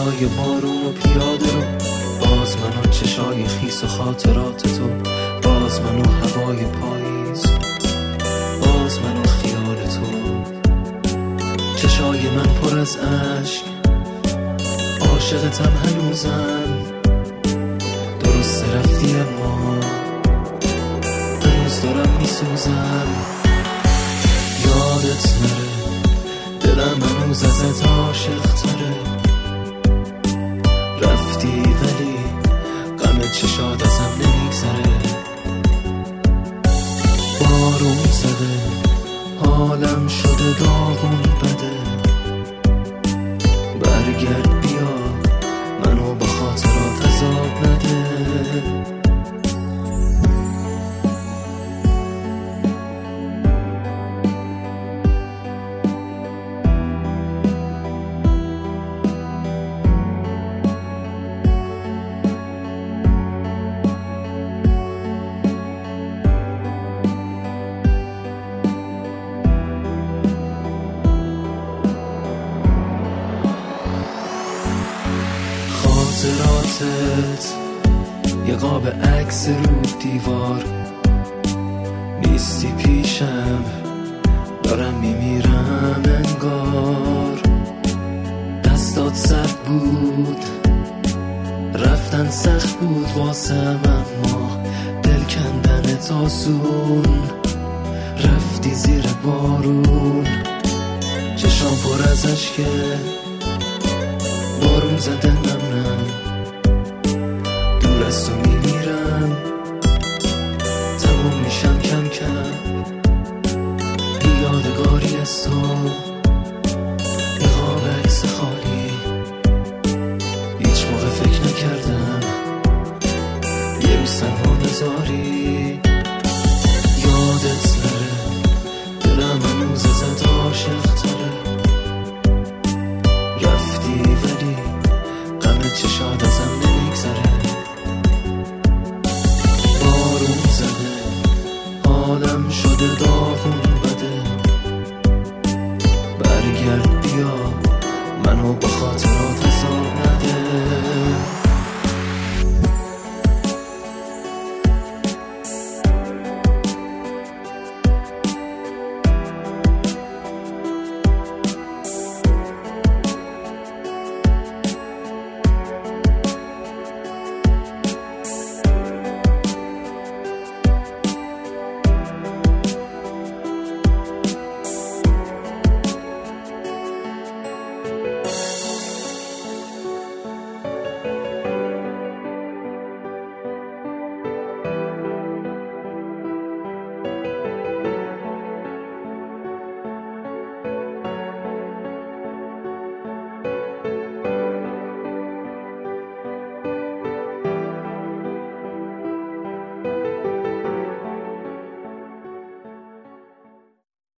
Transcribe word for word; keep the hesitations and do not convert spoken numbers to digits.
صدای بارون و پیاده رو، باز من و چشای خیس و خاطرات تو، باز من و هوای پاییز، باز من و خیال تو. چشای من پر از عشق، عاشقتم هنوزم، درست رفتی اما هنوز دارم میسوزم. یادت نره دلم هنوز ازت عاشق تره، رفتی ولی غم چشات ازم نمیگذره. بارون زده حالم شده داغون بده، برگرد بیا منو با خاطرات عذاب نده. خاطراتت یه قاب عکس رو دیوار، نیستی پیشم دارم میمیرم انگار. دستات سخت بود رفتن سخت بود واسم، اما دل کندنت آسون، رفتی زیر بارون. چشام پر از اشکه بارون زده نمنم، دور از تو میمیرم تموم میشم کم کم. یادگاری از تو یه قاب عکس خواب